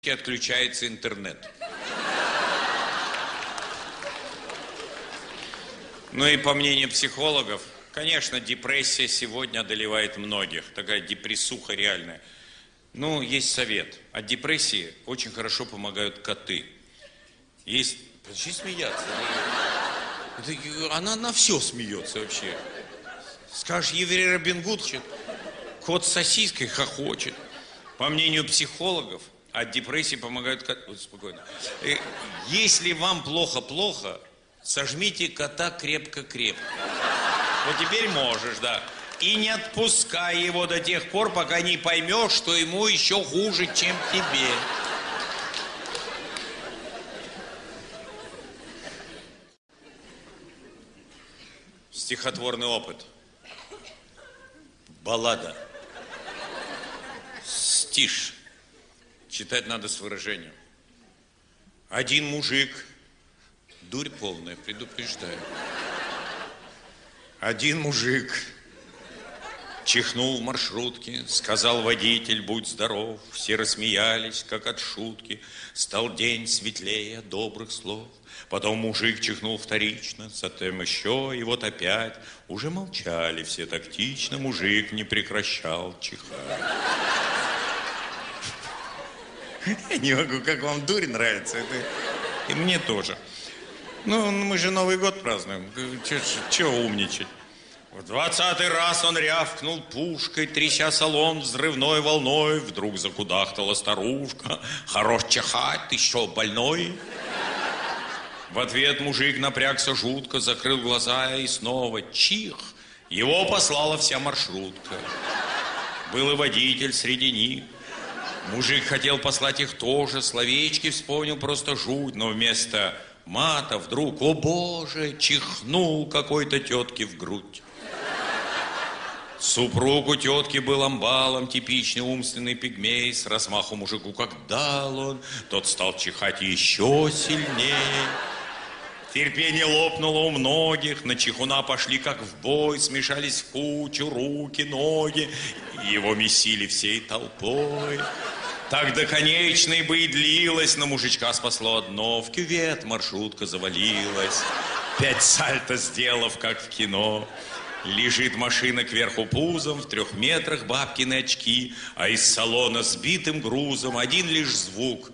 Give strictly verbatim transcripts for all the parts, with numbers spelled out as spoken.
отключается интернет. Ну и по мнению психологов, конечно, депрессия сегодня одолевает многих. Такая депрессуха реальная. Ну, есть совет. От депрессии очень хорошо помогают коты. Есть... Подожди смеяться. Это... Она на все смеется вообще. Скажешь, еврей Робин Гуд, кот с сосиской хохочет. По мнению психологов, от депрессии помогают коты. Вот, спокойно. Если вам плохо-плохо, сожмите кота крепко-крепко. Вот теперь можешь, да. И не отпускай его до тех пор, пока не поймешь, что ему еще хуже, чем тебе. Стихотворный опыт. Баллада. Стиш. Читать надо с выражением. Один мужик, дурь полная, предупреждаю. Один мужик чихнул в маршрутке, сказал водитель, будь здоров. Все рассмеялись, как от шутки. Стал день светлее добрых слов. Потом мужик чихнул вторично, затем еще, и вот опять. Уже молчали все тактично, мужик не прекращал чихать. Я не могу, как вам дурь нравится, это и мне тоже. Ну, мы же Новый год празднуем, чего умничать? В двадцатый раз он рявкнул пушкой, тряся салон взрывной волной. Вдруг закудахтала старушка. Хорош чихать, ты что, больной? В ответ мужик напрягся жутко, закрыл глаза и снова чих. Его послала вся маршрутка. Был и водитель среди них. Мужик хотел послать их тоже, словечки вспомнил просто жуть, но вместо мата вдруг, о боже, чихнул какой-то тетке в грудь. Супруг у тетки был амбалом, типичный умственный пигмей, с размаху мужику как дал он, тот стал чихать еще сильнее. Терпение лопнуло у многих, на чихуна пошли как в бой, смешались в кучу руки, ноги, его месили всей толпой. Так до конечной бы и длилась, но мужичка спасло одно, в кювет маршрутка завалилась, пять сальто сделав, как в кино. Лежит машина кверху пузом, в трех метрах бабкины очки, а из салона сбитым грузом один лишь звук.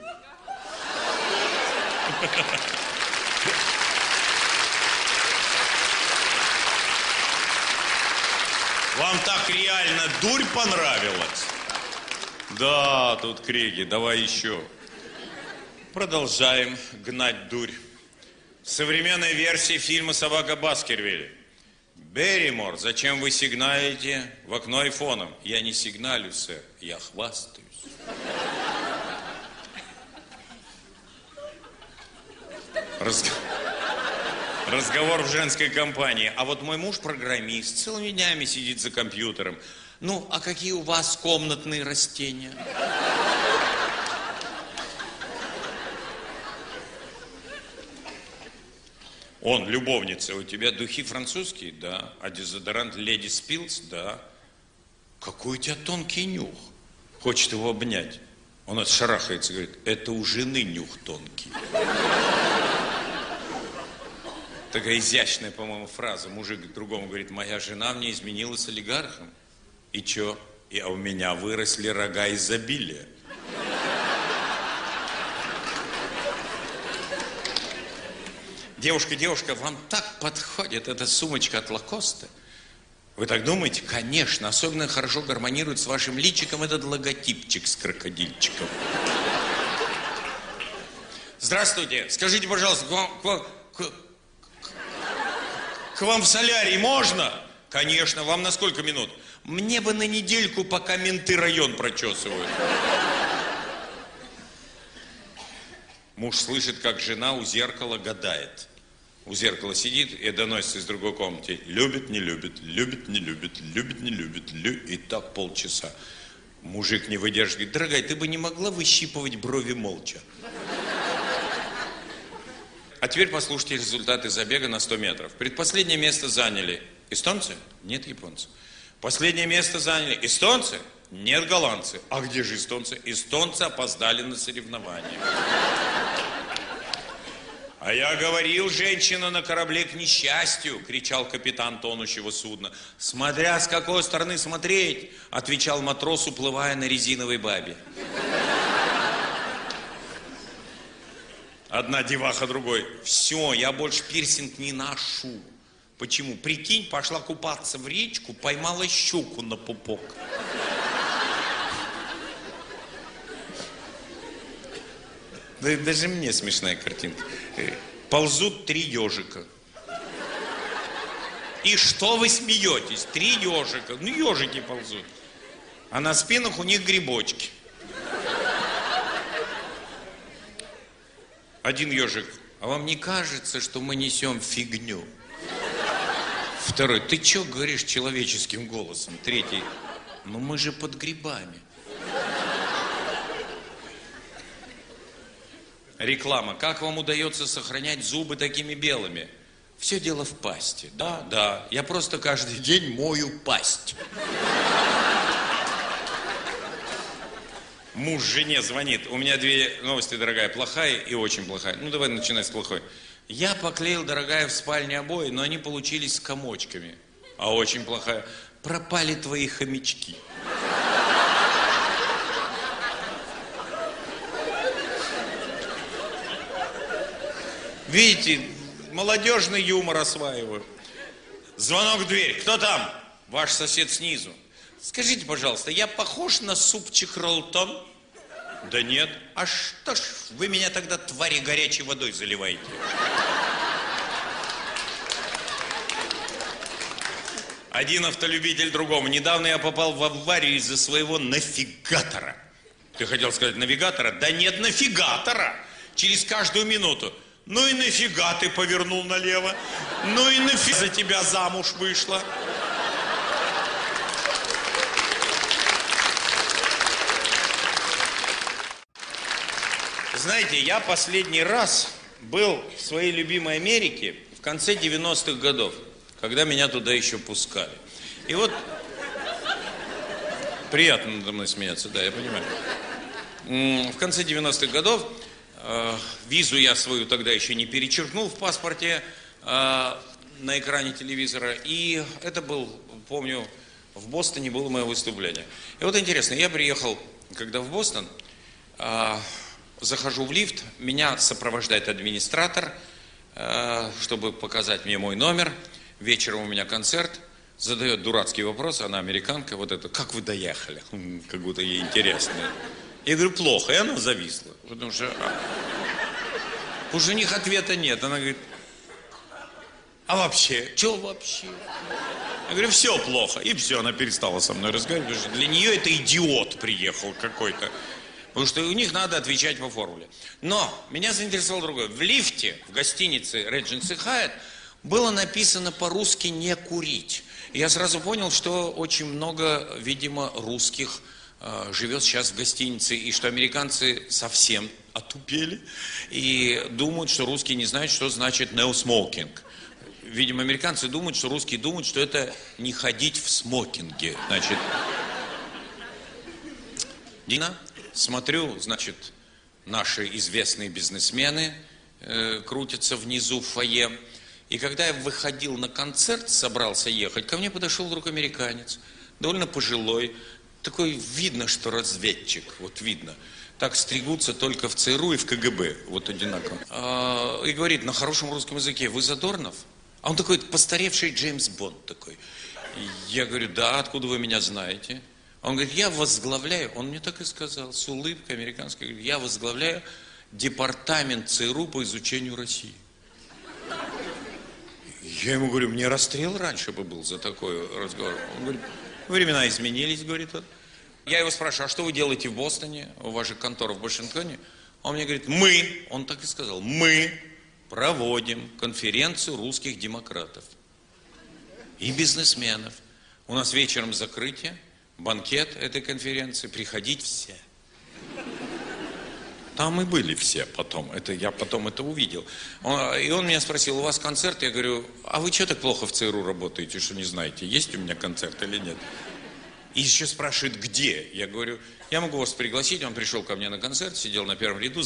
Вам так реально дурь понравилась? Да, тут крики, давай еще. Продолжаем гнать дурь. Современная версия фильма «Собака Баскервилей». Берримор, зачем вы сигналите в окно айфоном? Я не сигналю, сэр, я хвастаюсь. Разг... Разговор в женской компании. А вот мой муж программист, целыми днями сидит за компьютером. Ну, а какие у вас комнатные растения? Он, любовница, у тебя духи французские? Да. А дезодорант Леди Спилс? Да. Какой у тебя тонкий нюх. Хочет его обнять. Он отшарахается и говорит, это у жены нюх тонкий. Такая изящная, по-моему, фраза. Мужик к другому говорит, моя жена мне изменила с олигархом. И чё? И, а у меня выросли рога изобилия. Девушка, девушка, вам так подходит эта сумочка от Лакоста. Вы так думаете? Конечно. Особенно хорошо гармонирует с вашим личиком этот логотипчик с крокодильчиком. Здравствуйте. Скажите, пожалуйста, к вам, к вам, к, к вам в солярий можно? Конечно. Вам на сколько минут? Мне бы на недельку, пока менты район прочесывают. Муж слышит, как жена у зеркала гадает. У зеркала сидит и доносится из другой комнаты. Любит, не любит, любит, не любит, любит, не любит. Лю... И так полчаса. Мужик не выдерживает. Говорит, дорогая, ты бы не могла выщипывать брови молча? А теперь послушайте результаты забега на сто метров. Предпоследнее место заняли эстонцы? Нет, японцы. Последнее место заняли эстонцы? Нет, голландцы. А где же эстонцы? Эстонцы опоздали на соревнования. А я говорил, женщина на корабле к несчастью, кричал капитан тонущего судна. Смотря с какой стороны смотреть, отвечал матрос, уплывая на резиновой бабе. Одна деваха другой. Все, я больше пирсинг не ношу. Почему? Прикинь, пошла купаться в речку, поймала щуку на пупок. Да, даже мне смешная картинка. Ползут три ежика. И что вы смеетесь? Три ежика. Ну, ежики ползут. А на спинах у них грибочки. Один ежик. А вам не кажется, что мы несем фигню? Второй. Ты что говоришь человеческим голосом? Третий. Ну, мы же под грибами. Реклама. Как вам удается сохранять зубы такими белыми? Все дело в пасте. Да, да. Я просто каждый день мою пасть. Муж жене звонит. У меня две новости, дорогая. Плохая и очень плохая. Ну, давай начинать с плохой. Я поклеил, дорогая, в спальне обои, но они получились с комочками. А очень плохая. Пропали твои хомячки. Видите, молодежный юмор осваиваю. Звонок в дверь. Кто там? Ваш сосед снизу. Скажите, пожалуйста, я похож на супчик Ролтон? Да нет. А что ж вы меня тогда, твари, горячей водой заливаете? Один автолюбитель другому. Недавно я попал в аварию из-за своего навигатора. Ты хотел сказать навигатора? Да нет, нафигатора. Через каждую минуту. Ну и нафига ты повернул налево? Ну и нафига за тебя замуж вышла? Знаете, я последний раз был в своей любимой Америке в конце девяностых годов, когда меня туда еще пускали. И вот приятно надо мной смеяться, да, я понимаю. В конце девяностых годов э, визу я свою тогда еще не перечеркнул в паспорте э, на экране телевизора. И это был, помню, в Бостоне было мое выступление. И вот интересно, я приехал, когда в Бостон, э, захожу в лифт, меня сопровождает администратор, э, чтобы показать мне мой номер. Вечером у меня концерт, задает дурацкий вопрос, она американка, вот это, как вы доехали? Как будто ей интересно. Я говорю, плохо, и она зависла, потому что а, у жених ответа нет. Она говорит, а вообще, что вообще? Я говорю, все плохо, и все, она перестала со мной разговаривать, потому что для нее это идиот приехал какой-то. Потому что у них надо отвечать по формуле. Но меня заинтересовало другое. В лифте, в гостинице Regency Hyatt было написано по-русски «не курить». И я сразу понял, что очень много, видимо, русских э, живет сейчас в гостинице, и что американцы совсем отупели и думают, что русские не знают, что значит «no smoking». Видимо, американцы думают, что русские думают, что это не ходить в смокинге. Значит, Дина, смотрю, значит, наши известные бизнесмены э, крутятся внизу в фойе. И когда я выходил на концерт, собрался ехать, ко мне подошел вдруг американец, довольно пожилой, такой видно, что разведчик, вот видно. Так стригутся только в ЦРУ и в КГБ, вот одинаково. А, и говорит на хорошем русском языке, вы Задорнов? А он такой постаревший Джеймс Бонд такой. Я говорю, да, откуда вы меня знаете? Он говорит, я возглавляю, он мне так и сказал, с улыбкой американской, говорит, я возглавляю департамент ЦРУ по изучению России. Я ему говорю, мне расстрел раньше бы был за такой разговор. Он говорит, времена изменились, говорит он. Я его спрашиваю, а что вы делаете в Бостоне? У вас же контора в Вашингтоне. Он мне говорит, мы, он так и сказал, мы проводим конференцию русских демократов и бизнесменов. У нас вечером закрытие, банкет этой конференции, приходить все. Там и были все потом, это, я потом это увидел. Он, и он меня спросил, у вас концерт? Я говорю, а вы что так плохо в ЦРУ работаете, что не знаете, есть у меня концерт или нет? И еще спрашивает, где? Я говорю, я могу вас пригласить. Он пришел ко мне на концерт, сидел на первом ряду.